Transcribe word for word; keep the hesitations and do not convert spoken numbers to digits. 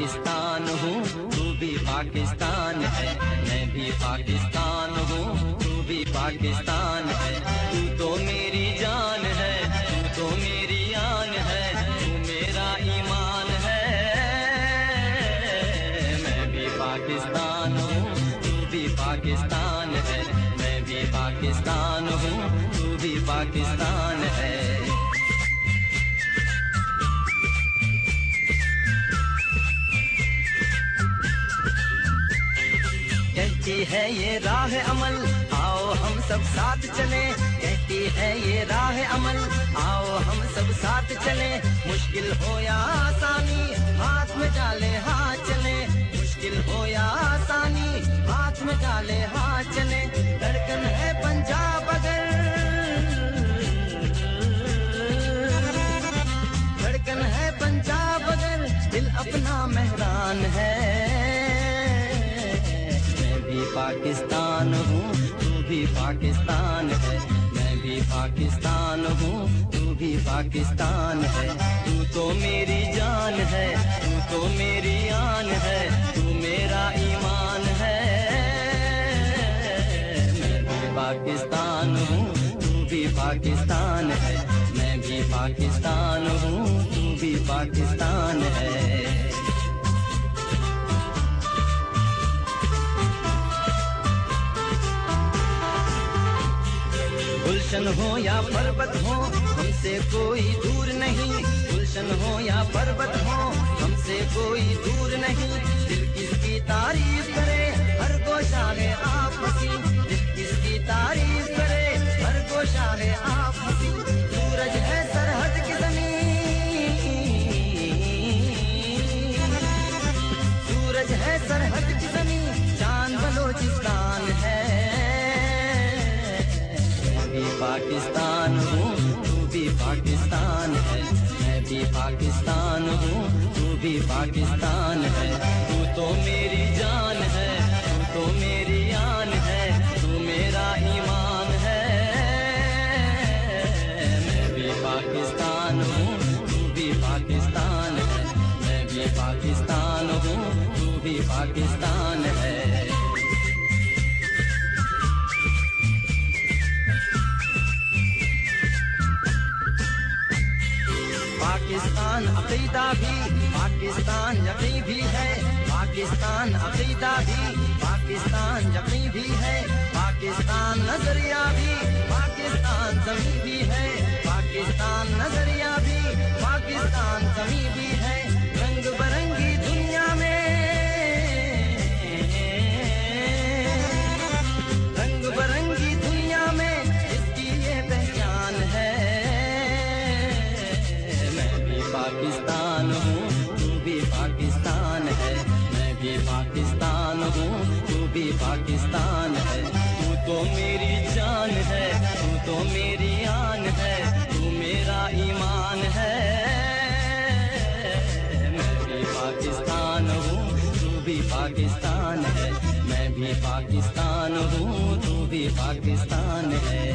पाकिस्तान हूँ, तू भी पाकिस्तान है। मैं भी पाकिस्तान हूँ, तू भी पाकिस्तान है। तू तो मेरी जान है, तू तो मेरी आन है, तू मेरा ईमान है। मैं भी पाकिस्तान हूँ, तू भी पाकिस्तान है। मैं भी पाकिस्तान हूँ, तू भी पाकिस्तान है। कहती है ये राह अमल, आओ हम सब साथ चले। कहती है ये राह अमल, आओ हम सब साथ चले। मुश्किल हो या आसानी, हाथ में डाले हाथ चले। मुश्किल हो या आसानी, हाथ में डाले हाथ चले। धड़कन है पंजाब अगर, धड़कन है पंजाब अगर, दिल अपना मेहरान है। पाकिस्तान हूँ, तू भी पाकिस्तान है। मैं भी पाकिस्तान हूँ, तू भी पाकिस्तान है। तू तो मेरी जान है, तू तो मेरी आन है, तू मेरा ईमान है। मैं भी पाकिस्तान हूँ, तू भी पाकिस्तान है। मैं भी पाकिस्तान हूँ, तू भी पाकिस्तान है। गुलशन हो या पर्वत हो, हमसे कोई दूर नहीं। गुलशन हो या पर्वत हो, हमसे कोई दूर नहीं। दिल किसकी तारीफ करे, हर गोशा है आप हंसी। दिल किसकी तारीफ करे, हर गोशा है आप हंसी। सूरज है सरहद की ज़मीन, सूरज है सरहद की ज़मीन। चांद बलोचिस्तान है। पाकिस्तान हूँ, तू भी पाकिस्तान है। मैं भी पाकिस्तान हूँ, तू भी पाकिस्तान है। तू तो मेरी जान है, तू तो मेरी आन है, तू मेरा ईमान है। मैं भी पाकिस्तान हूँ, तू भी पाकिस्तान है। मैं भी पाकिस्तान हूँ, तू भी पाकिस्तान है। पाकिस्तान अकीदा भी, पाकिस्तान यकीन भी है। पाकिस्तान अकीदा भी, पाकिस्तान यकीन भी है। पाकिस्तान नजरिया भी, पाकिस्तान ज़मीं भी है। पाकिस्तान नजरिया भी, पाकिस्तान ज़मीं भी है। रंग बरंगी दुनिया में, रंग बरंगी दुनिया में इसकी ये पहचान है। पाकिस्तान हूँ, तू भी पाकिस्तान है। मैं भी पाकिस्तान हूँ, तू भी पाकिस्तान है। तू तो मेरी जान है, तू तो मेरी आन है, तू मेरा ईमान है। मैं भी पाकिस्तान हूँ, तू भी पाकिस्तान है। मैं भी पाकिस्तान हूँ, तू भी पाकिस्तान है।